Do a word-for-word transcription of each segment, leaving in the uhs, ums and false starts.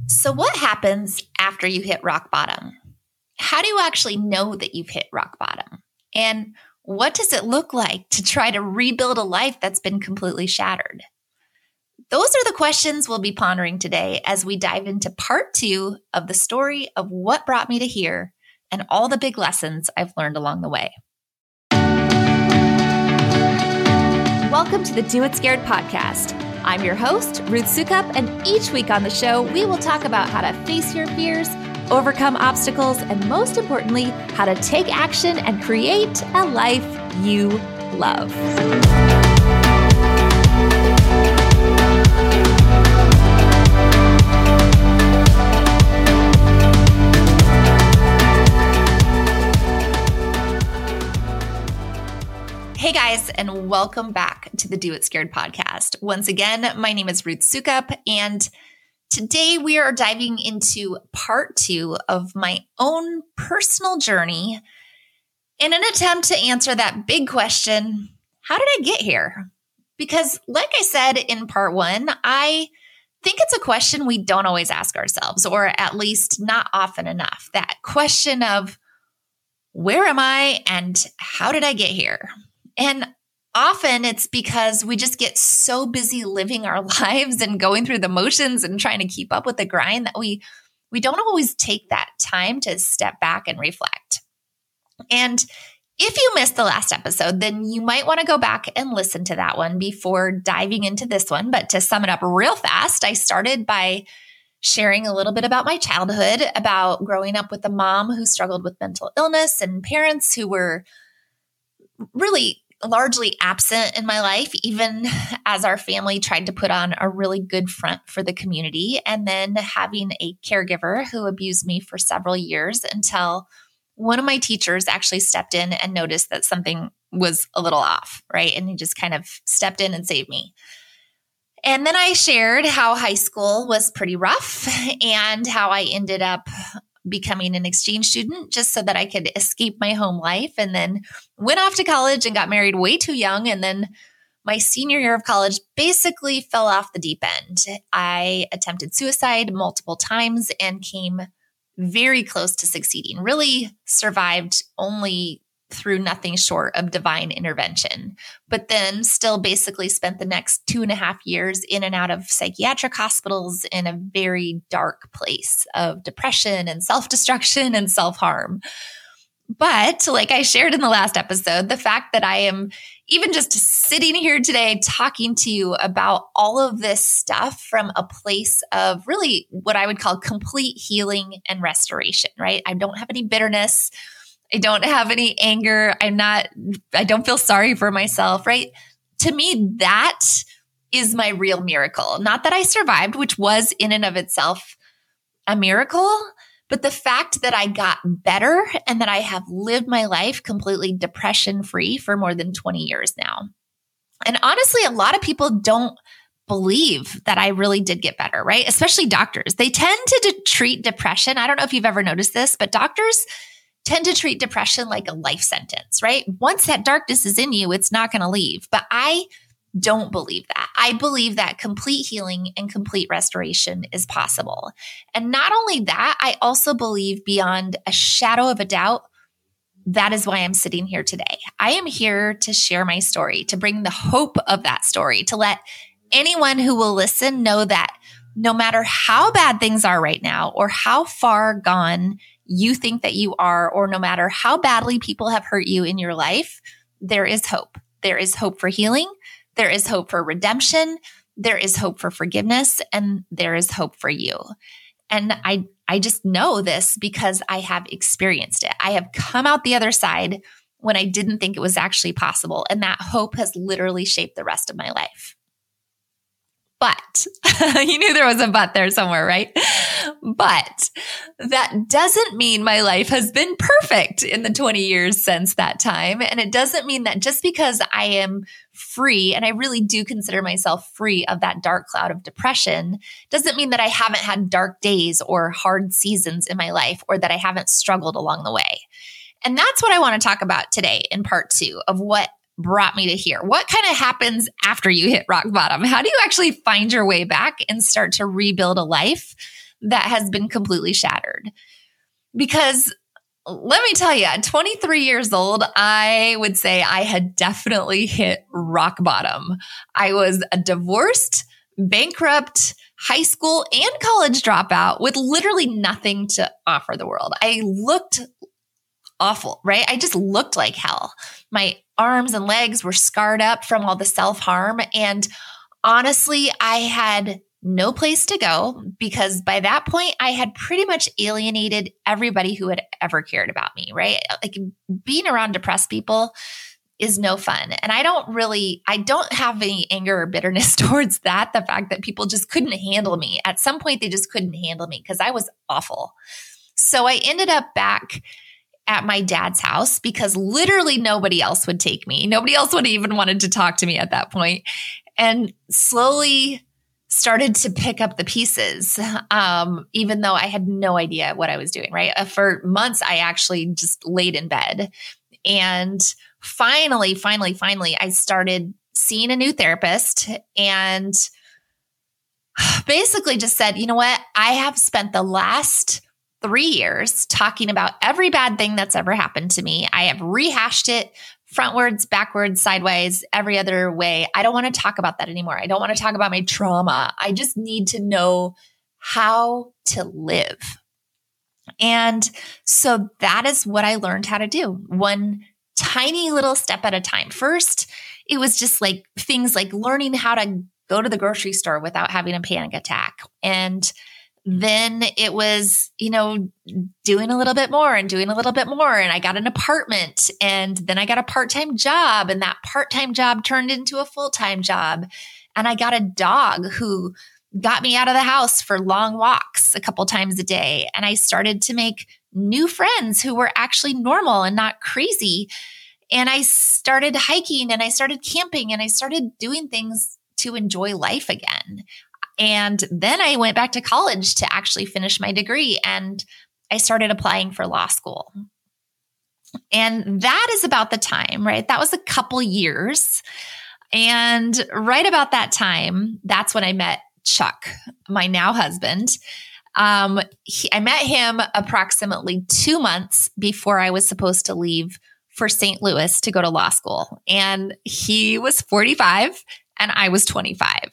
So what happens after you hit rock bottom? How do you actually know that you've hit rock bottom? And what does it look like to try to rebuild a life that's been completely shattered? Those are the questions we'll be pondering today as we dive into part two of the story of what brought me to here and all the big lessons I've learned along the way. Welcome to the Do It Scared podcast. I'm your host, Ruth Soukup, and each week on the show, we will talk about how to face your fears, overcome obstacles, and most importantly, how to take action and create a life you love. Hey guys, and welcome back to the Do It Scared podcast. Once again, my name is Ruth Soukup, and today we are diving into part two of my own personal journey in an attempt to answer that big question, how did I get here? Because like I said in part one, I think it's a question we don't always ask ourselves, or at least not often enough. That question of, where am I and how did I get here? And often it's because we just get so busy living our lives and going through the motions and trying to keep up with the grind that we we don't always take that time to step back and reflect. And if you missed the last episode, then you might want to go back and listen to that one before diving into this one. But to sum it up real fast, I started by sharing a little bit about my childhood, about growing up with a mom who struggled with mental illness and parents who were really largely absent in my life, even as our family tried to put on a really good front for the community, and then having a caregiver who abused me for several years until one of my teachers actually stepped in and noticed that something was a little off, right? And he just kind of stepped in and saved me. And then I shared how high school was pretty rough and how I ended up becoming an exchange student just so that I could escape my home life, and then went off to college and got married way too young. And then my senior year of college basically fell off the deep end. I attempted suicide multiple times and came very close to succeeding, really survived only through nothing short of divine intervention, but then still basically spent the next two and a half years in and out of psychiatric hospitals in a very dark place of depression and self-destruction and self-harm. But like I shared in the last episode, the fact that I am even just sitting here today talking to you about all of this stuff from a place of really what I would call complete healing and restoration, right? I don't have any bitterness. I don't have any anger. I'm not, I don't feel sorry for myself, right? To me, that is my real miracle. Not that I survived, which was in and of itself a miracle, but the fact that I got better and that I have lived my life completely depression-free for more than twenty years now. And honestly, a lot of people don't believe that I really did get better, right? Especially doctors. They tend to de- treat depression. I don't know if you've ever noticed this, but doctors tend to treat depression like a life sentence, right? Once that darkness is in you, it's not going to leave. But I don't believe that. I believe that complete healing and complete restoration is possible. And not only that, I also believe beyond a shadow of a doubt, that is why I'm sitting here today. I am here to share my story, to bring the hope of that story, to let anyone who will listen know that no matter how bad things are right now or how far gone you think that you are, or no matter how badly people have hurt you in your life, there is hope. There is hope for healing. There is hope for redemption. There is hope for forgiveness, and there is hope for you. And I, I just know this because I have experienced it. I have come out the other side when I didn't think it was actually possible. And that hope has literally shaped the rest of my life. But you knew there was a but there somewhere, right? But that doesn't mean my life has been perfect in the twenty years since that time. And it doesn't mean that just because I am free, and I really do consider myself free of that dark cloud of depression, doesn't mean that I haven't had dark days or hard seasons in my life, or that I haven't struggled along the way. And that's what I want to talk about today in part two of what brought me to here. What kind of happens after you hit rock bottom? How do you actually find your way back and start to rebuild a life that has been completely shattered. Because let me tell you, at twenty-three years old, I would say I had definitely hit rock bottom. I was a divorced, bankrupt, high school and college dropout with literally nothing to offer the world. I looked awful, right? I just looked like hell. My arms and legs were scarred up from all the self-harm. And honestly, I had no place to go because by that point, I had pretty much alienated everybody who had ever cared about me, right? Like being around depressed people is no fun. And I don't really, I don't have any anger or bitterness towards that. The fact that people just couldn't handle me. At some point, they just couldn't handle me because I was awful. So I ended up back at my dad's house because literally nobody else would take me. Nobody else would even wanted to talk to me at that point. And slowly started to pick up the pieces, um, even though I had no idea what I was doing, right? Uh, for months, I actually just laid in bed. And finally, finally, finally, I started seeing a new therapist and basically just said, you know what? I have spent the last three years talking about every bad thing that's ever happened to me. I have rehashed it frontwards, backwards, sideways, every other way. I don't want to talk about that anymore. I don't want to talk about my trauma. I just need to know how to live. And so that is what I learned how to do, one tiny little step at a time. First, it was just like things like learning how to go to the grocery store without having a panic attack. And then it was, you know, doing a little bit more and doing a little bit more. And I got an apartment and then I got a part-time job and that part-time job turned into a full-time job. And I got a dog who got me out of the house for long walks a couple times a day. And I started to make new friends who were actually normal and not crazy. And I started hiking and I started camping and I started doing things to enjoy life again. And then I went back to college to actually finish my degree and I started applying for law school. And that is about the time, right? That was a couple years. And right about that time, that's when I met Chuck, my now husband. Um, he, I met him approximately two months before I was supposed to leave for Saint Louis to go to law school. And he was forty-five and I was twenty-five.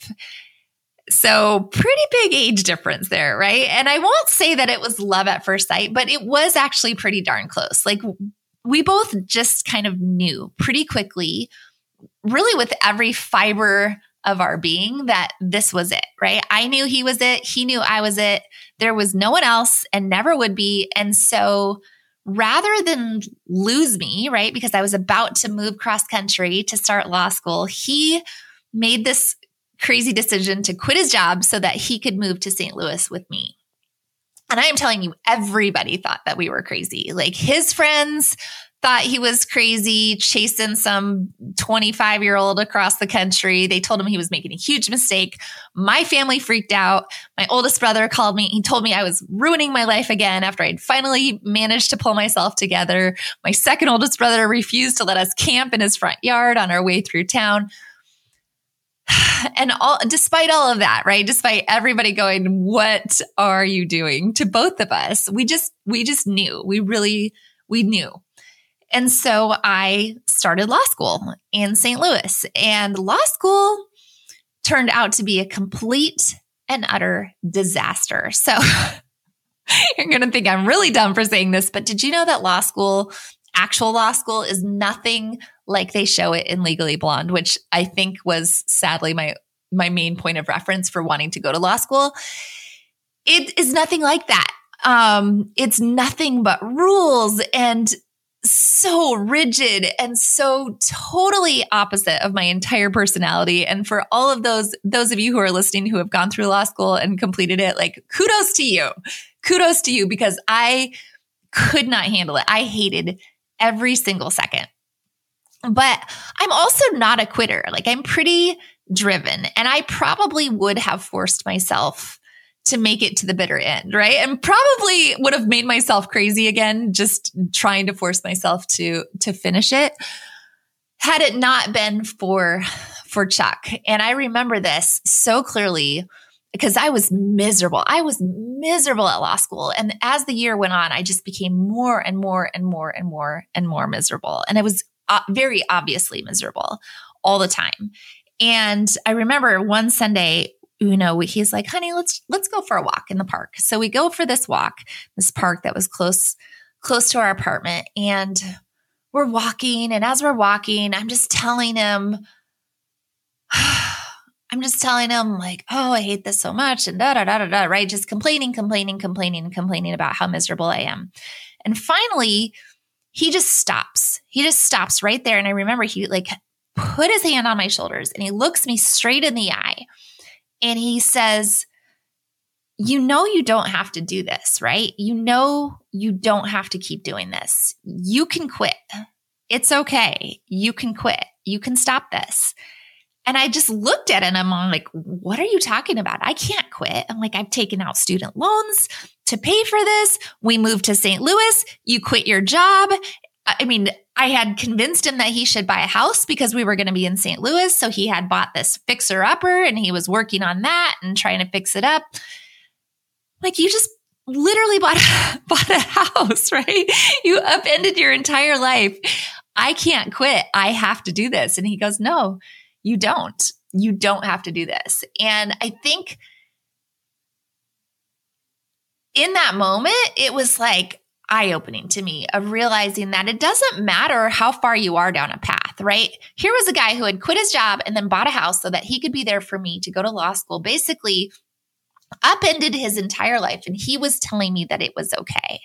So pretty big age difference there, right? And I won't say that it was love at first sight, but it was actually pretty darn close. Like we both just kind of knew pretty quickly, really with every fiber of our being, that this was it, right? I knew he was it. He knew I was it. There was no one else and never would be. And so rather than lose me, right, because I was about to move cross country to start law school, he made this crazy decision to quit his job so that he could move to Saint Louis with me. And I am telling you, everybody thought that we were crazy. Like his friends thought he was crazy, chasing some twenty-five-year-old across the country. They told him he was making a huge mistake. My family freaked out. My oldest brother called me. He told me I was ruining my life again after I'd finally managed to pull myself together. My second oldest brother refused to let us camp in his front yard on our way through town. And all, despite all of that, right? Despite everybody going, what are you doing to both of us? We just, we just knew, we really, we knew. And so I started law school in Saint Louis, and law school turned out to be a complete and utter disaster. So you're going to think I'm really dumb for saying this, but did you know that law school, actual law school, is nothing like they show it in Legally Blonde, which I think was sadly my my main point of reference for wanting to go to law school? It is nothing like that. Um, it's nothing but rules and so rigid and so totally opposite of my entire personality. And for all of those, those of you who are listening who have gone through law school and completed it, like kudos to you, kudos to you, because I could not handle it. I hated every single second. But I'm also not a quitter. Like I'm pretty driven, and I probably would have forced myself to make it to the bitter end, right? And probably would have made myself crazy again, just trying to force myself to, to finish it, had it not been for, for Chuck. And I remember this so clearly. because I was miserable. I was miserable at law school. And as the year went on, I just became more and more and more and more and more miserable. And it was uh, very obviously miserable all the time. And I remember one Sunday, you know, he's like, honey, let's, let's go for a walk in the park. So we go for this walk, this park that was close, close to our apartment. And we're walking. And as we're walking, I'm just telling him, I'm just telling him like, oh, I hate this so much. And da, da, da, da, da, right? Just complaining, complaining, complaining, complaining about how miserable I am. And finally, he just stops. He just stops right there. And I remember he like put his hand on my shoulders and he looks me straight in the eye. And he says, you know, you don't have to do this, right? You know, you don't have to keep doing this. You can quit. It's okay. You can quit. You can stop this. And I just looked at it and I'm like, what are you talking about? I can't quit. I'm like, I've taken out student loans to pay for this. We moved to Saint Louis. You quit your job. I mean, I had convinced him that he should buy a house because we were going to be in Saint Louis. So he had bought this fixer upper and he was working on that and trying to fix it up. Like, you just literally bought, bought a house, right? You upended your entire life. I can't quit. I have to do this. And he goes, no, you don't. You don't have to do this. And I think in that moment, it was like, eye-opening to me of realizing that it doesn't matter how far you are down a path, right? Here was a guy who had quit his job and then bought a house so that he could be there for me to go to law school, basically upended his entire life. And he was telling me that it was okay.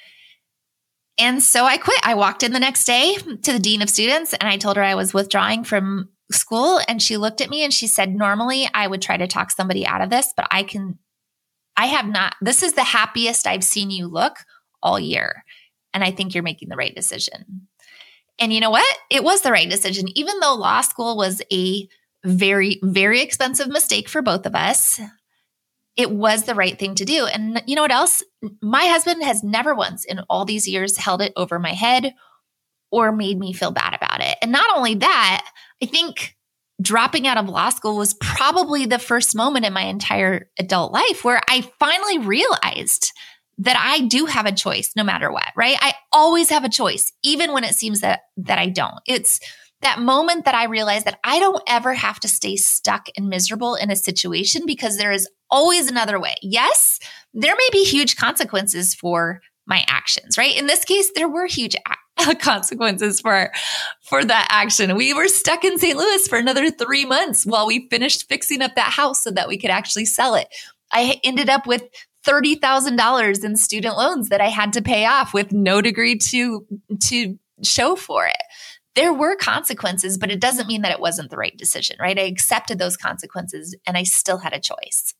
And so I quit. I walked in the next day to the dean of students and I told her I was withdrawing from school. And she looked at me and she said, normally I would try to talk somebody out of this, but I can, I have not, this is the happiest I've seen you look all year. And I think you're making the right decision. And you know what? It was the right decision. Even though law school was a very, very expensive mistake for both of us, it was the right thing to do. And you know what else? My husband has never once in all these years held it over my head or made me feel bad about it. And not only that, I think dropping out of law school was probably the first moment in my entire adult life where I finally realized that I do have a choice no matter what, right? I always have a choice, even when it seems that, that I don't. It's that moment that I realize that I don't ever have to stay stuck and miserable in a situation because there is always another way. Yes, there may be huge consequences for my actions, right? In this case, there were huge a- consequences for, for that action. We were stuck in Saint Louis for another three months while we finished fixing up that house so that we could actually sell it. I ended up with thirty thousand dollars in student loans that I had to pay off with no degree to, to show for it. There were consequences, but it doesn't mean that it wasn't the right decision, right? I accepted those consequences and I still had a choice.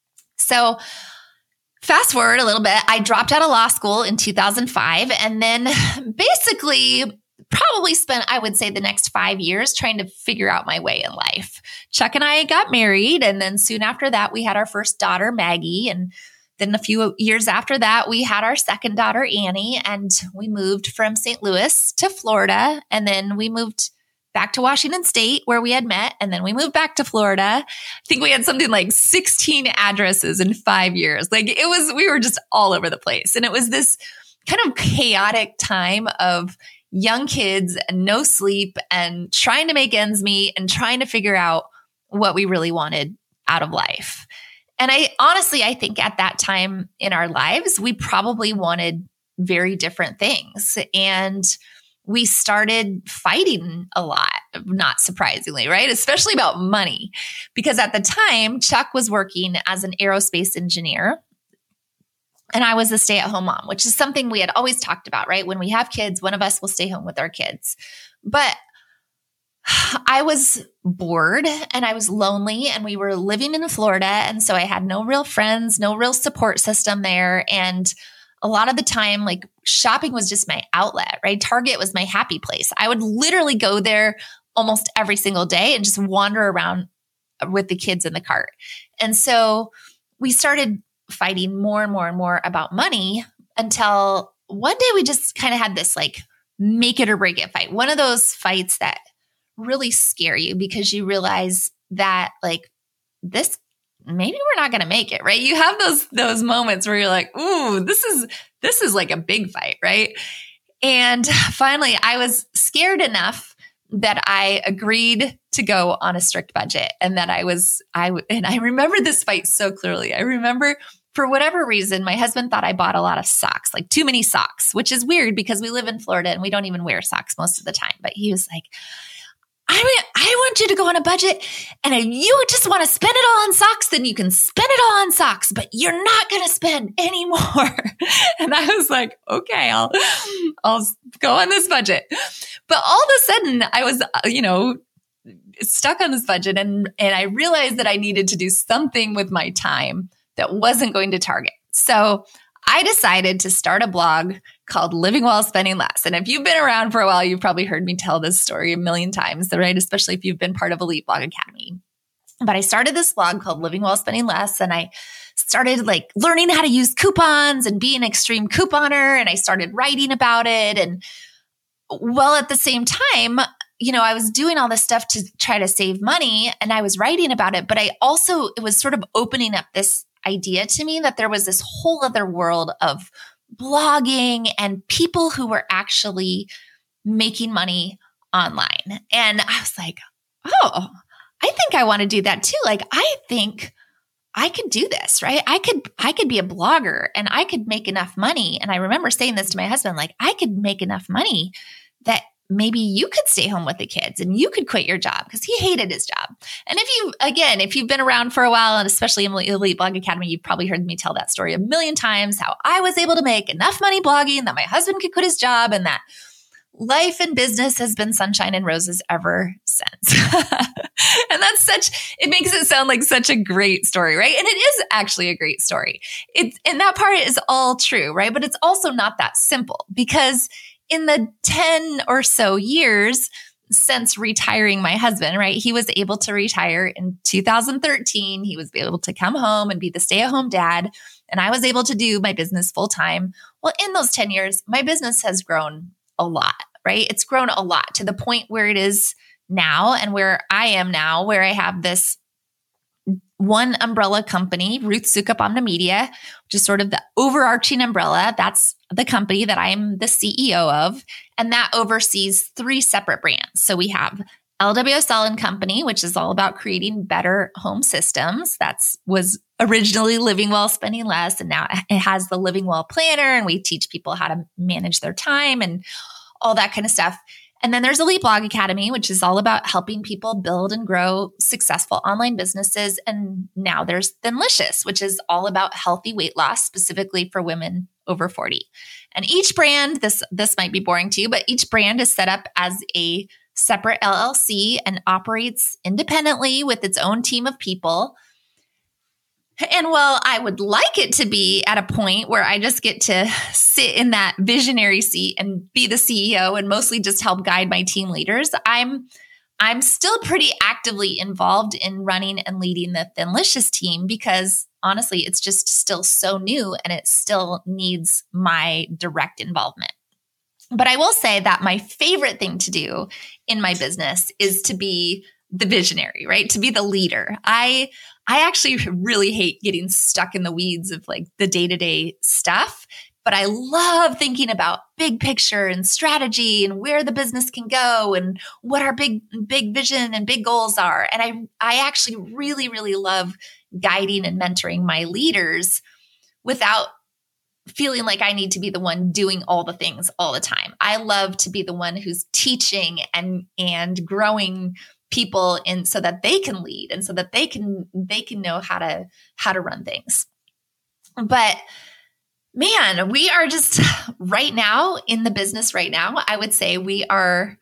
So fast forward a little bit, I dropped out of law school in two thousand five and then basically probably spent, I would say, the next five years trying to figure out my way in life. Chuck and I got married, and then soon after that, we had our first daughter, Maggie, and then a few years after that, we had our second daughter, Annie, and we moved from Saint Louis to Florida. And then we moved back to Washington State where we had met. And then we moved back to Florida. I think we had something like sixteen addresses in five years. Like it was, we were just all over the place. And it was this kind of chaotic time of young kids and no sleep and trying to make ends meet and trying to figure out what we really wanted out of life. And I honestly, I think at that time in our lives, we probably wanted very different things. And we started fighting a lot, not surprisingly, right? Especially about money. Because at the time, Chuck was working as an aerospace engineer and I was a stay-at-home mom, which is something we had always talked about, right? When we have kids, one of us will stay home with our kids. But I was bored and I was lonely and we were living in Florida. And so I had no real friends, no real support system there. And a lot of the time, like shopping was just my outlet, right? Target was my happy place. I would literally go there almost every single day and just wander around with the kids in the cart. And so we started fighting more and more and more about money until one day we just kind of had this like make it or break it fight. One of those fights that really scare you because you realize that like this, maybe we're not going to make it, right? You have those, those moments where you're like, ooh, this is, this is like a big fight, right? And finally, I was scared enough that I agreed to go on a strict budget, and that I was, I, and I remember this fight so clearly. I remember, for whatever reason, my husband thought I bought a lot of socks, like too many socks, which is weird because we live in Florida and we don't even wear socks most of the time. But he was like, I mean, I want you to go on a budget, and if you just want to spend it all on socks, then you can spend it all on socks, but you're not going to spend any more. And I was like, okay, I'll, I'll go on this budget. But all of a sudden I was, you know, stuck on this budget, and, and I realized that I needed to do something with my time that wasn't going to Target. So I decided to start a blog called Living Well Spending Less. And if you've been around for a while, you've probably heard me tell this story a million times, right? Especially if you've been part of Elite Blog Academy. But I started this blog called Living Well Spending Less, and I started like learning how to use coupons and be an extreme couponer. And I started writing about it. And well, at the same time, you know, I was doing all this stuff to try to save money, and I was writing about it, but I also, it was sort of opening up this idea to me that there was this whole other world of blogging and people who were actually making money online. And I was like, oh, I think I want to do that too. Like, I think I could do this, right? I could, I could be a blogger and I could make enough money. And I remember saying this to my husband, like, I could make enough money that maybe you could stay home with the kids and you could quit your job, because he hated his job. And if you, again, if you've been around for a while, and especially in Elite Blog Academy, you've probably heard me tell that story a million times, how I was able to make enough money blogging that my husband could quit his job, and that life and business has been sunshine and roses ever since. And that's such, it makes it sound like such a great story, right? And it is actually a great story. It's, and that part is all true, right? But it's also not that simple, because in the ten or so years since retiring my husband, right? He was able to retire in two thousand thirteen. He was able to come home and be the stay-at-home dad. And I was able to do my business full time. Well, in those ten years, my business has grown a lot, right? It's grown a lot to the point where it is now, and where I am now, where I have this one umbrella company, Ruth Soukup Omni Media, which is sort of the overarching umbrella. That's the company that I'm the C E O of, and that oversees three separate brands. So we have L W S L and Company, which is all about creating better home systems. That's was originally Living Well, Spending Less, and now it has the Living Well Planner, and we teach people how to manage their time and all that kind of stuff. And then there's Elite Blog Academy, which is all about helping people build and grow successful online businesses. And now there's Thinlicious, which is all about healthy weight loss, specifically for women over forty. And each brand, this, this might be boring to you, but each brand is set up as a separate L L C and operates independently with its own team of people. And while I would like it to be at a point where I just get to sit in that visionary seat and be the C E O and mostly just help guide my team leaders, I'm I'm still pretty actively involved in running and leading the Thinlicious team, because honestly, it's just still so new and it still needs my direct involvement. But I will say that my favorite thing to do in my business is to be the visionary, right? To be the leader. I I actually really hate getting stuck in the weeds of like the day-to-day stuff, but I love thinking about big picture and strategy and where the business can go and what our big, big vision and big goals are. And I, I actually really, really love guiding and mentoring my leaders without feeling like I need to be the one doing all the things all the time. I love to be the one who's teaching and, and growing people in so that they can lead and so that they can they can know how to how to run things. But man, we are just right now in the business right now, I would say we are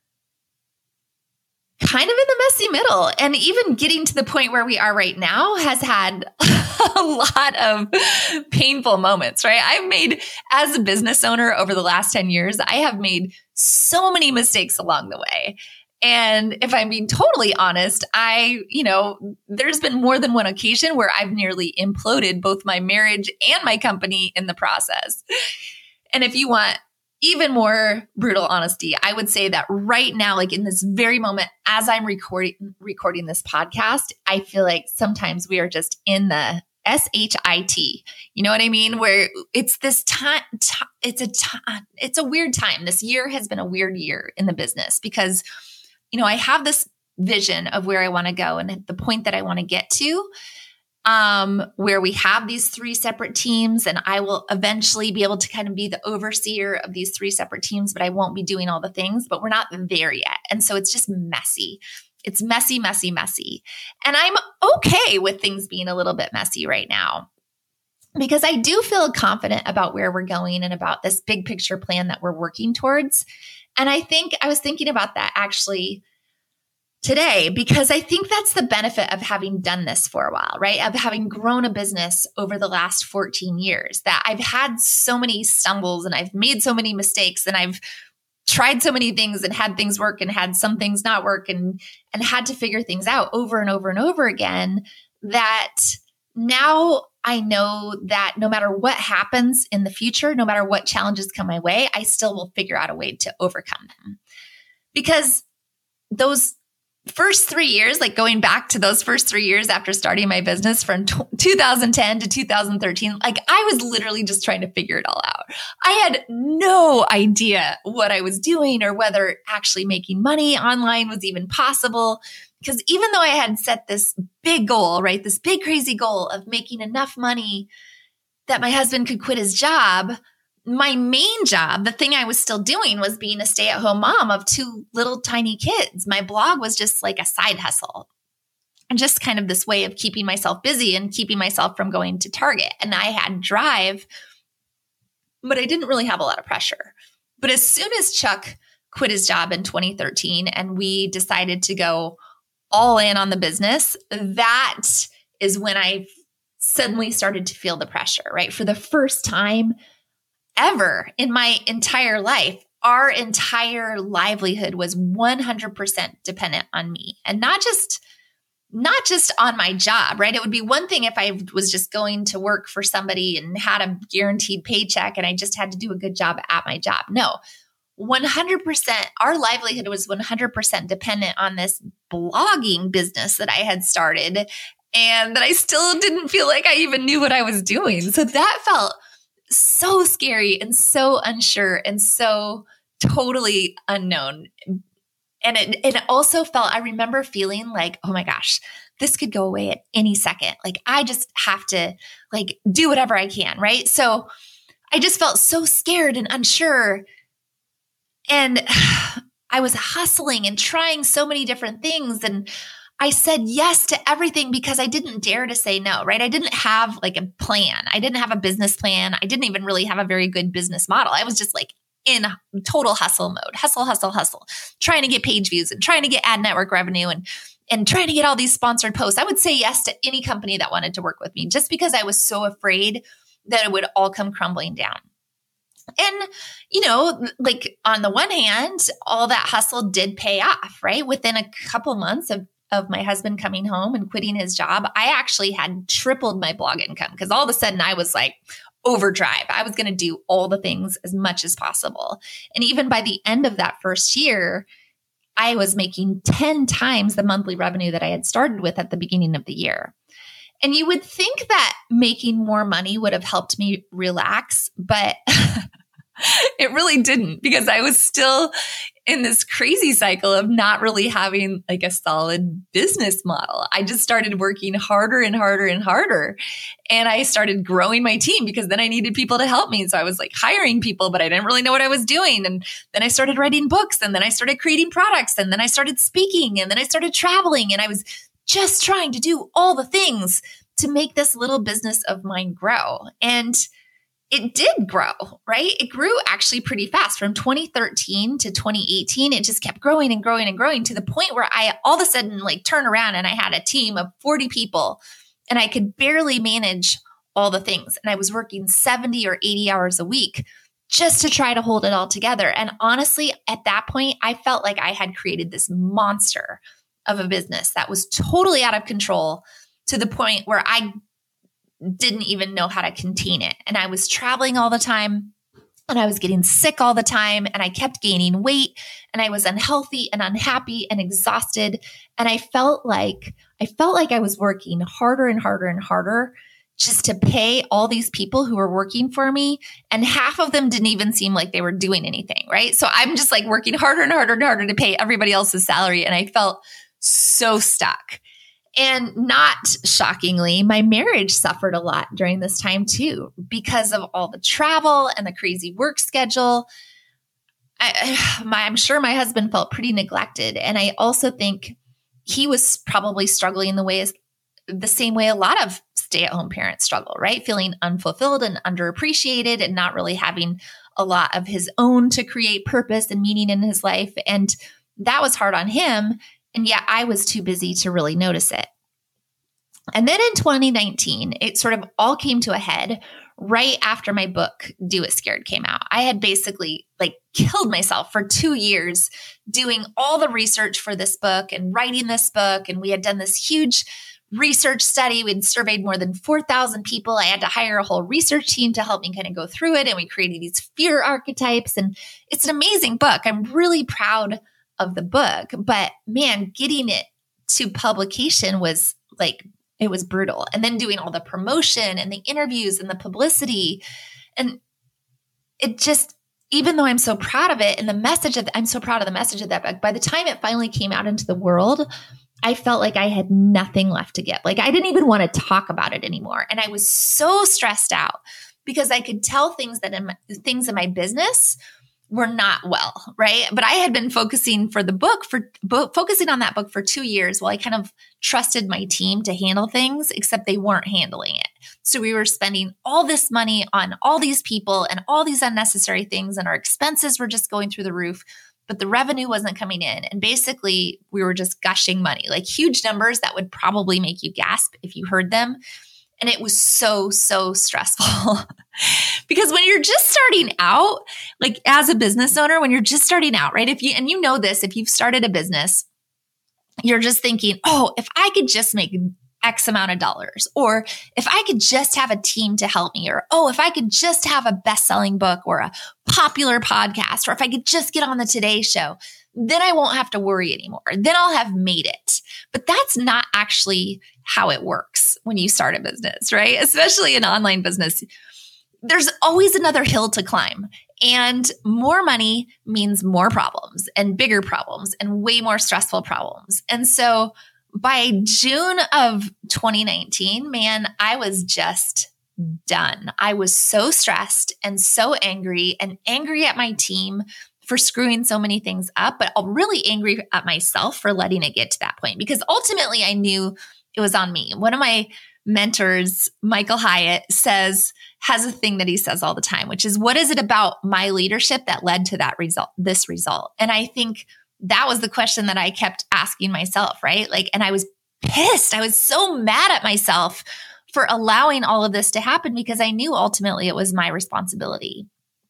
kind of in the messy middle. And even getting to the point where we are right now has had a lot of painful moments, right? I've made, as a business owner over the last ten years, I have made so many mistakes along the way. And if I'm being totally honest, I, you know, there's been more than one occasion where I've nearly imploded both my marriage and my company in the process. And if you want even more brutal honesty, I would say that right now, like in this very moment, as I'm recording recording this podcast, I feel like sometimes we are just in the S H I T, you know what I mean? Where it's this time, t- it's a time, it's a weird time. This year has been a weird year in the business because, you know, I have this vision of where I want to go and the point that I want to get to, um, where we have these three separate teams, and I will eventually be able to kind of be the overseer of these three separate teams, but I won't be doing all the things, but we're not there yet. And so it's just messy. It's messy, messy, messy. And I'm okay with things being a little bit messy right now because I do feel confident about where we're going and about this big picture plan that we're working towards. And I think I was thinking about that actually today because I think that's the benefit of having done this for a while, right? Of having grown a business over the last fourteen years, that I've had so many stumbles and I've made so many mistakes and I've tried so many things and had things work and had some things not work and, and had to figure things out over and over and over again, that now I know that no matter what happens in the future, no matter what challenges come my way, I still will figure out a way to overcome them. Because those first three years, like going back to those first three years after starting my business from two thousand ten to two thousand thirteen, like I was literally just trying to figure it all out. I had no idea what I was doing or whether actually making money online was even possible. Because even though I had set this big goal, right, this big crazy goal of making enough money that my husband could quit his job, my main job, the thing I was still doing was being a stay-at-home mom of two little tiny kids. My blog was just like a side hustle and just kind of this way of keeping myself busy and keeping myself from going to Target. And I had drive, but I didn't really have a lot of pressure. But as soon as Chuck quit his job in twenty thirteen and we decided to go all in on the business, that is when I suddenly started to feel the pressure, right? For the first time ever in my entire life, our entire livelihood was one hundred percent dependent on me, and not just not just on my job, right? It would be one thing if I was just going to work for somebody and had a guaranteed paycheck and I just had to do a good job at my job. No, one hundred percent, our livelihood was one hundred percent dependent on this blogging business that I had started and that I still didn't feel like I even knew what I was doing. So that felt so scary and so unsure and so totally unknown. And it, it also felt, I remember feeling like, oh my gosh, this could go away at any second. Like I just have to like do whatever I can, right? So I just felt so scared and unsure. And I was hustling and trying so many different things. And I said yes to everything because I didn't dare to say no, right? I didn't have like a plan. I didn't have a business plan. I didn't even really have a very good business model. I was just like in total hustle mode, hustle, hustle, hustle, trying to get page views and trying to get ad network revenue and, and trying to get all these sponsored posts. I would say yes to any company that wanted to work with me just because I was so afraid that it would all come crumbling down. And, you know, like on the one hand, all that hustle did pay off, right? Within a couple months of, of my husband coming home and quitting his job, I actually had tripled my blog income because all of a sudden I was like overdrive. I was going to do all the things as much as possible. And even by the end of that first year, I was making ten times the monthly revenue that I had started with at the beginning of the year. And you would think that making more money would have helped me relax, but it really didn't because I was still in this crazy cycle of not really having like a solid business model. I just started working harder and harder and harder. And I started growing my team because then I needed people to help me. So I was like hiring people, but I didn't really know what I was doing. And then I started writing books and then I started creating products and then I started speaking and then I started traveling and I was just trying to do all the things to make this little business of mine grow. And it did grow, right? It grew actually pretty fast from twenty thirteen to twenty eighteen. It just kept growing and growing and growing to the point where I all of a sudden like turn around and I had a team of forty people and I could barely manage all the things. And I was working seventy or eighty hours a week just to try to hold it all together. And honestly, at that point, I felt like I had created this monster of a business that was totally out of control to the point where I didn't even know how to contain it. And I was traveling all the time and I was getting sick all the time, and I kept gaining weight, and I was unhealthy and unhappy and exhausted. And I felt like, I felt like I was working harder and harder and harder just to pay all these people who were working for me. And half of them didn't even seem like they were doing anything, right? So I'm just like working harder and harder and harder to pay everybody else's salary. And I felt so stuck. And not shockingly, my marriage suffered a lot during this time too, because of all the travel and the crazy work schedule. I, my, I'm sure my husband felt pretty neglected. And I also think he was probably struggling the way the same way a lot of stay-at-home parents struggle, right? Feeling unfulfilled and underappreciated and not really having a lot of his own to create purpose and meaning in his life. And that was hard on him. And yet I was too busy to really notice it. And then in twenty nineteen, it sort of all came to a head right after my book, Do It Scared, came out. I had basically like killed myself for two years doing all the research for this book and writing this book. And we had done this huge research study. We'd surveyed more than four thousand people. I had to hire a whole research team to help me kind of go through it. And we created these fear archetypes. And it's an amazing book. I'm really proud of the book. But man, getting it to publication was like, it was brutal. And then doing all the promotion and the interviews and the publicity. And it just, even though I'm so proud of it and the message of, I'm so proud of the message of that book, by the time it finally came out into the world, I felt like I had nothing left to give. Like I didn't even want to talk about it anymore. And I was so stressed out because I could tell things that in my, things in my business were not well, right? But I had been focusing for the book for bo- focusing on that book for two years while I kind of trusted my team to handle things, except they weren't handling it. So we were spending all this money on all these people and all these unnecessary things, and our expenses were just going through the roof, but the revenue wasn't coming in. And basically we were just gushing money, like huge numbers that would probably make you gasp if you heard them. And it was so, so stressful because when you're just starting out, like as a business owner, when you're just starting out, right? If you, and you know this, if you've started a business, you're just thinking, oh, if I could just make X amount of dollars, or if I could just have a team to help me, or, oh, if I could just have a best-selling book or a popular podcast, or if I could just get on the Today Show, then I won't have to worry anymore. Then I'll have made it. But that's not actually how it works when you start a business, right? Especially an online business. There's always another hill to climb, and more money means more problems and bigger problems and way more stressful problems. And so by June of twenty nineteen, man, I was just done. I was so stressed and so angry and angry at my team for screwing so many things up, but really angry at myself for letting it get to that point, because ultimately I knew it was on me. One of my mentors, Michael Hyatt, says, has a thing that he says all the time, which is, what is it about my leadership that led to that result, this result? And I think that was the question that I kept asking myself, right? Like, and I was pissed. I was so mad at myself for allowing all of this to happen because I knew ultimately it was my responsibility.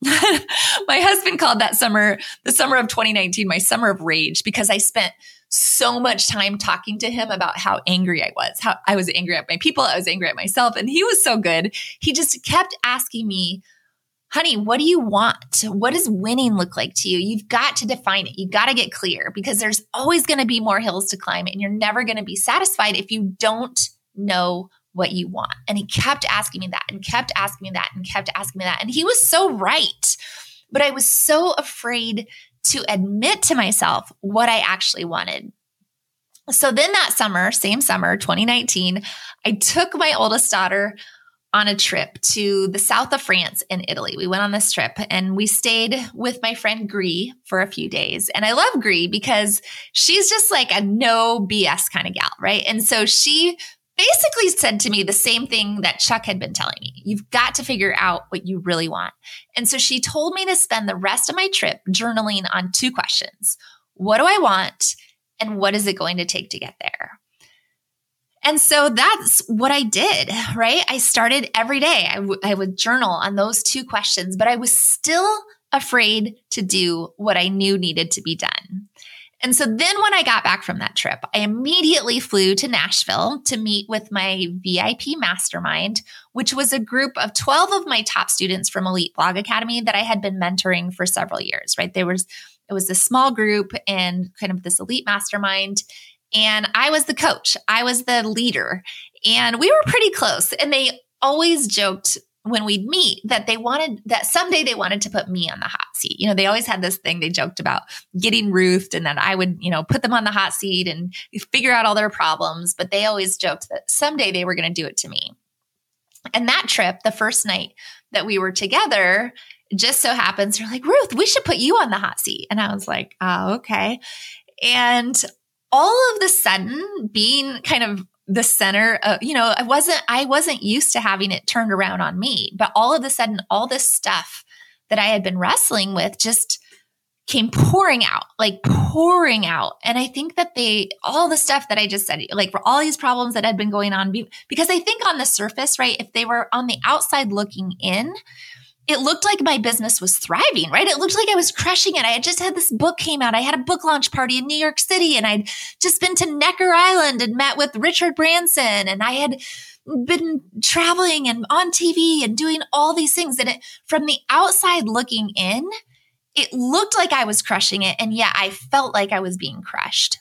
My husband called that summer, the summer of twenty nineteen, my summer of rage, because I spent so much time talking to him about how angry I was, how I was angry at my people. I was angry at myself. And he was so good. He just kept asking me, honey, what do you want? What does winning look like to you? You've got to define it. You've got to get clear, because there's always going to be more hills to climb, and you're never going to be satisfied if you don't know what you want. And he kept asking me that and kept asking me that and kept asking me that. And he was so right. But I was so afraid to admit to myself what I actually wanted. So then that summer, same summer, twenty nineteen, I took my oldest daughter on a trip to the south of France and Italy. We went on this trip and we stayed with my friend Gree for a few days. And I love Gree because she's just like a no B S kind of gal, right? And so she basically said to me the same thing that Chuck had been telling me. You've got to figure out what you really want. And so she told me to spend the rest of my trip journaling on two questions. What do I want? And what is it going to take to get there? And so that's what I did, right? I started every day. I, w- I would journal on those two questions, but I was still afraid to do what I knew needed to be done. And so then when I got back from that trip, I immediately flew to Nashville to meet with my V I P mastermind, which was a group of twelve of my top students from Elite Blog Academy that I had been mentoring for several years, right? There was, it was a small group and kind of this elite mastermind. And I was the coach. I was the leader. And we were pretty close. And they always joked when we'd meet that they wanted that someday they wanted to put me on the hot seat. You know, they always had this thing they joked about getting Ruthed and that I would, you know, put them on the hot seat and figure out all their problems. But they always joked that someday they were going to do it to me. And that trip, the first night that we were together, just so happens, they're like, Ruth, we should put you on the hot seat. And I was like, oh, okay. And all of the sudden being kind of the center of, you know, I wasn't, I wasn't used to having it turned around on me, but all of a sudden, all this stuff that I had been wrestling with just came pouring out, like pouring out. And I think that they, all the stuff that I just said, like for all these problems that had been going on, because I think on the surface, right, if they were on the outside looking in, it looked like my business was thriving, right? It looked like I was crushing it. I had just had this book came out. I had a book launch party in New York City, and I'd just been to Necker Island and met with Richard Branson. And I had been traveling and on T V and doing all these things. And it, from the outside looking in, it looked like I was crushing it. And yeah, I felt like I was being crushed.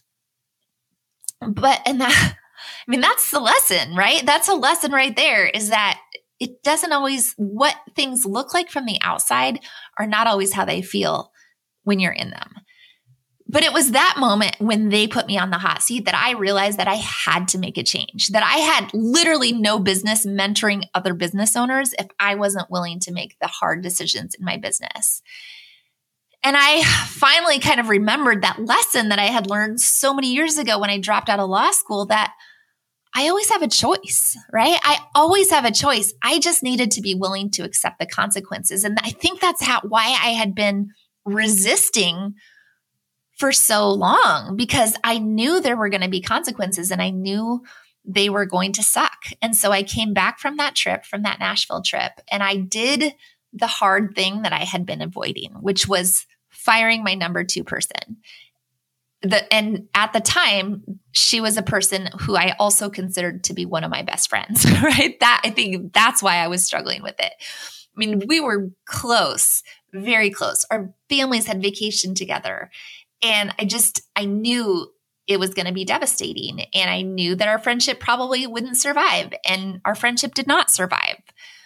But, and that, I mean, that's the lesson, right? That's a lesson right there, is that it doesn't always, what things look like from the outside are not always how they feel when you're in them. But it was that moment when they put me on the hot seat that I realized that I had to make a change, that I had literally no business mentoring other business owners if I wasn't willing to make the hard decisions in my business. And I finally kind of remembered that lesson that I had learned so many years ago when I dropped out of law school, that I always have a choice, right? I always have a choice. I just needed to be willing to accept the consequences. And I think that's how, why I had been resisting for so long, because I knew there were going to be consequences and I knew they were going to suck. And so I came back from that trip, from that Nashville trip, and I did the hard thing that I had been avoiding, which was firing my number two person. The, and at the time, she was a person who I also considered to be one of my best friends, right? That, I think that's why I was struggling with it. I mean, we were close, very close. Our families had vacationed together. And I just, I knew it was going to be devastating. And I knew that our friendship probably wouldn't survive. And our friendship did not survive.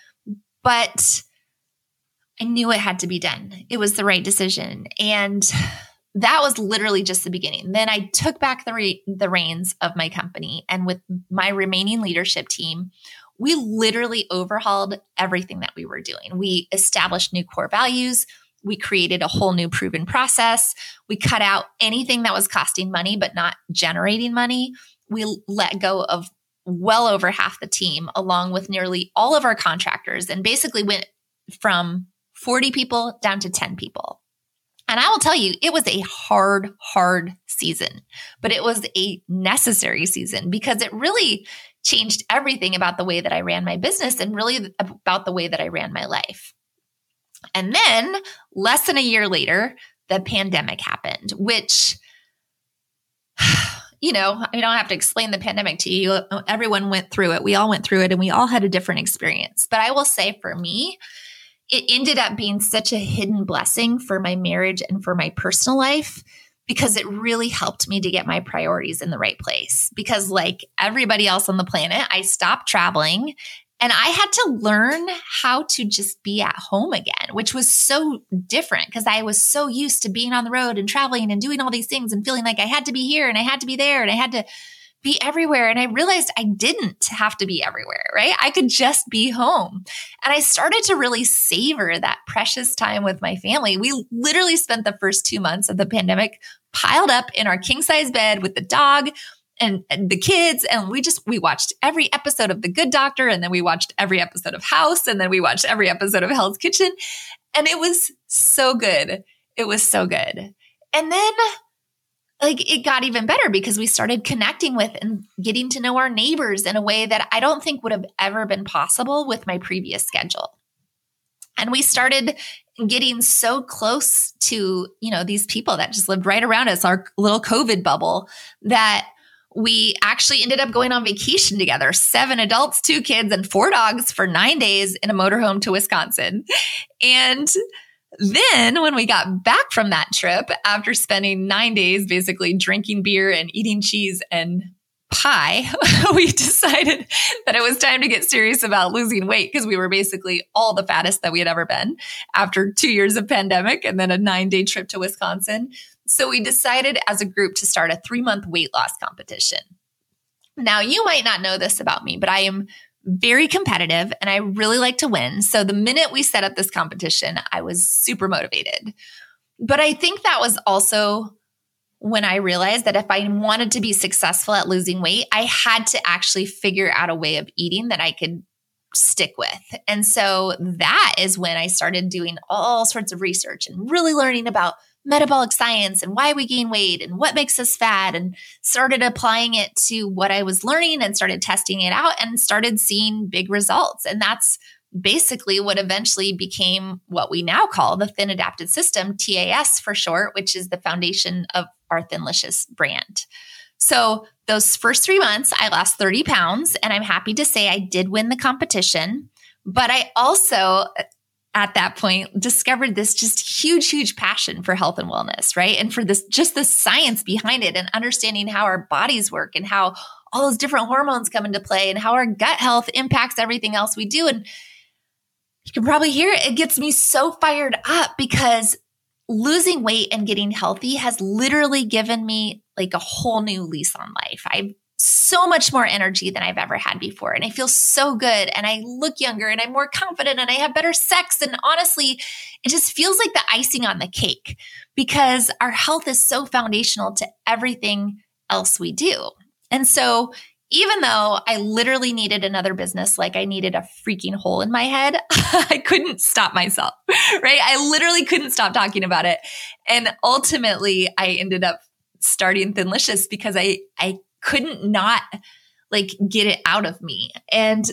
But I knew it had to be done. It was the right decision. And that was literally just the beginning. Then I took back the re- the reins of my company, and with my remaining leadership team, we literally overhauled everything that we were doing. We established new core values. We created a whole new proven process. We cut out anything that was costing money but not generating money. We let go of well over half the team, along with nearly all of our contractors, and basically went from forty people down to ten people. And I will tell you, it was a hard, hard season, but it was a necessary season because it really changed everything about the way that I ran my business and really about the way that I ran my life. And then less than a year later, the pandemic happened, which, you know, I don't have to explain the pandemic to you. Everyone went through it. We all went through it, and we all had a different experience. But I will say, for me, it ended up being such a hidden blessing for my marriage and for my personal life, because it really helped me to get my priorities in the right place. Because like everybody else on the planet, I stopped traveling and I had to learn how to just be at home again, which was so different because I was so used to being on the road and traveling and doing all these things and feeling like I had to be here and I had to be there and I had to be everywhere. And I realized I didn't have to be everywhere, right? I could just be home. And I started to really savor that precious time with my family. We literally spent the first two months of the pandemic piled up in our king size bed with the dog and, and the kids. And we just, we watched every episode of The Good Doctor. And then we watched every episode of House. And then we watched every episode of Hell's Kitchen. And it was so good. It was so good. And then like it got even better because we started connecting with and getting to know our neighbors in a way that I don't think would have ever been possible with my previous schedule. And we started getting so close to, you know, these people that just lived right around us, our little COVID bubble, that we actually ended up going on vacation together, seven adults, two kids, and four dogs for nine days in a motorhome to Wisconsin. And then when we got back from that trip, after spending nine days basically drinking beer and eating cheese and pie, we decided that it was time to get serious about losing weight because we were basically all the fattest that we had ever been after two years of pandemic and then a nine-day trip to Wisconsin. So we decided as a group to start a three-month weight loss competition. Now, you might not know this about me, but I am very competitive and I really like to win. So the minute we set up this competition, I was super motivated. But I think that was also when I realized that if I wanted to be successful at losing weight, I had to actually figure out a way of eating that I could stick with. And so that is when I started doing all sorts of research and really learning about metabolic science and why we gain weight and what makes us fat, and started applying it to what I was learning and started testing it out and started seeing big results. And that's basically what eventually became what we now call the Thin Adapted System, T A S for short, which is the foundation of our Thinlicious brand. So those first three months, I lost thirty pounds, and I'm happy to say I did win the competition. But I also, at that point, discovered this just huge, huge passion for health and wellness, right? And for this, just the science behind it and understanding how our bodies work and how all those different hormones come into play and how our gut health impacts everything else we do. And you can probably hear it. It gets me so fired up because losing weight and getting healthy has literally given me like a whole new lease on life. I've so much more energy than I've ever had before. And I feel so good and I look younger and I'm more confident and I have better sex. And honestly, it just feels like the icing on the cake because our health is so foundational to everything else we do. And so even though I literally needed another business, like I needed a freaking hole in my head, I couldn't stop myself, right? I literally couldn't stop talking about it. And ultimately I ended up starting Thinlicious because I, I couldn't not like get it out of me. And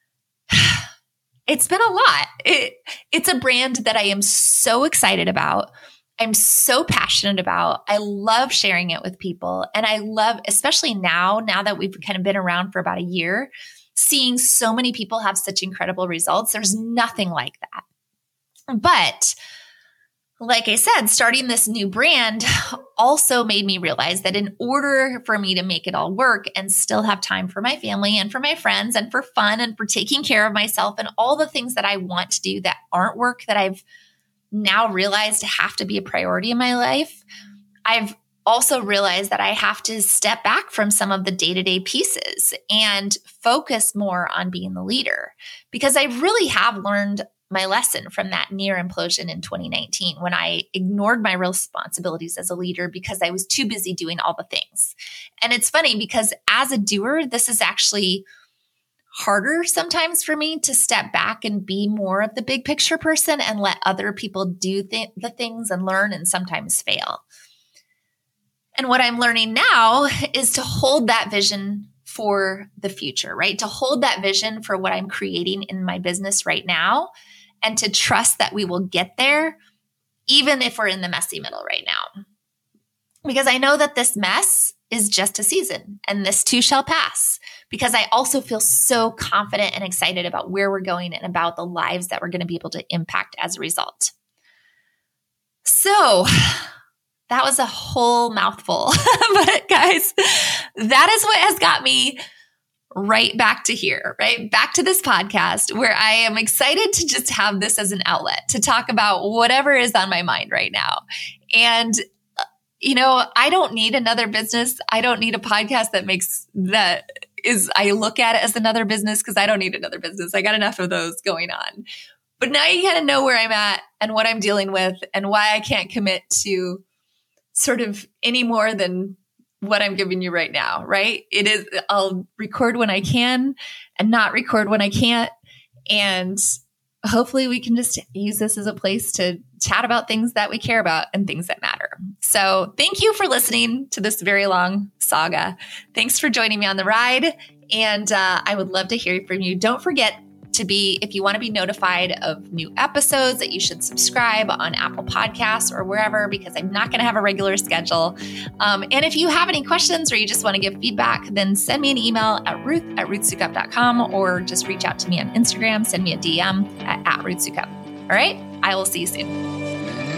it's been a lot. It, it's a brand that I am so excited about. I'm so passionate about. I love sharing it with people. And I love, especially now, now that we've kind of been around for about a year, seeing so many people have such incredible results. There's nothing like that. But like I said, starting this new brand also made me realize that in order for me to make it all work and still have time for my family and for my friends and for fun and for taking care of myself and all the things that I want to do that aren't work that I've now realized have to be a priority in my life, I've also realized that I have to step back from some of the day-to-day pieces and focus more on being the leader, because I really have learned my lesson from that near implosion in twenty nineteen when I ignored my responsibilities as a leader because I was too busy doing all the things. And it's funny because as a doer, this is actually harder sometimes for me to step back and be more of the big picture person and let other people do th- the things and learn and sometimes fail. And what I'm learning now is to hold that vision for the future, right? To hold that vision for what I'm creating in my business right now and to trust that we will get there, even if we're in the messy middle right now. Because I know that this mess is just a season and this too shall pass, because I also feel so confident and excited about where we're going and about the lives that we're going to be able to impact as a result. So that was a whole mouthful, but guys, that is what has got me right back to here, right? Back to this podcast where I am excited to just have this as an outlet to talk about whatever is on my mind right now. And you know, I don't need another business. I don't need a podcast that makes that is, I look at it as another business because I don't need another business. I got enough of those going on. But now you kind of know where I'm at and what I'm dealing with and why I can't commit to sort of any more than what I'm giving you right now, right? It is, I'll record when I can and not record when I can't. And hopefully we can just use this as a place to chat about things that we care about and things that matter. So thank you for listening to this very long saga. Thanks for joining me on the ride. And uh, I would love to hear from you. Don't forget, to be, if you want to be notified of new episodes, that you should subscribe on Apple Podcasts or wherever, because I'm not going to have a regular schedule. Um, and if you have any questions or you just want to give feedback, then send me an email at ruth at ruth sukup dot com or just reach out to me on Instagram, send me a D M at, at ruth sukup. All right. I will see you soon.